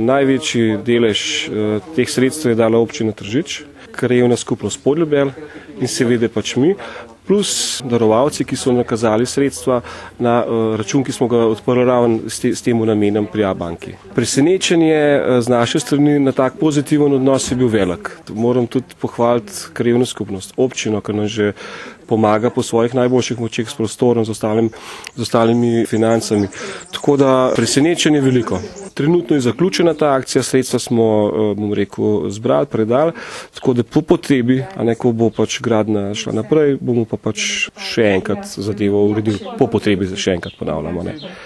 Največji delež teh sredstev je dala občina Tržič, krajevna skupnost Podljubelj in seveda pač mi, plus darovalci, ki so nakazali sredstva na račun, ki smo ga odprli ravno s tem namenom pri Abanki. Presenečenje z naše strani na tak pozitiven odnos je bil velik. Moram tudi pohvaliti krajevno skupnost, občino, ker nam že pomaga po svojih najboljših močeh s prostorom, z ostalimi financami. Tako da presenečenje je veliko. Trenutno je zaključena ta akcija, sredstva smo, zbrali, predali, tako da po potrebi, ko bo pač gradnja šla naprej, bomo pa pač še enkrat zadevo uredili. Po potrebi še enkrat ponavljamo.